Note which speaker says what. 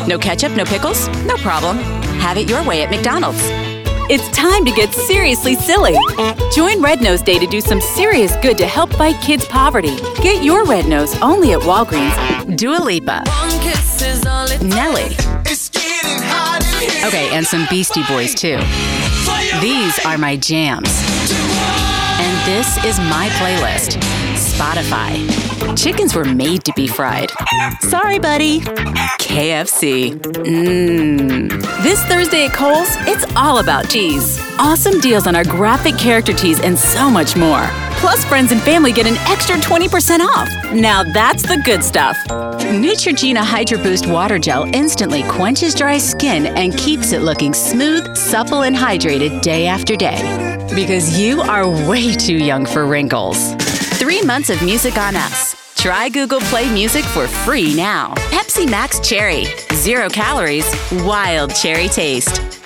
Speaker 1: No ketchup, no pickles? No problem. Have it your way at McDonald's. It's time to get seriously silly. Join Red Nose Day to do some serious good to help fight kids' poverty. Get your Red Nose only at Walgreens. Dua Lipa. Nelly. Okay, and some Beastie Boys, too. These are my jams. And this is my playlist. Spotify. Chickens were made to be fried. Sorry, buddy. KFC. This Thursday at Kohl's, it's all about cheese. Awesome deals on our graphic character tees and so much more. Plus, friends and family get an extra 20% off. Now that's the good stuff. Neutrogena Hydro Boost Water Gel instantly quenches dry skin and keeps it looking smooth, supple, and hydrated day after day. Because you are way too young for wrinkles. 3 months of music on us. Try Google Play Music for free now. Pepsi Max Cherry. 0 calories, wild cherry taste.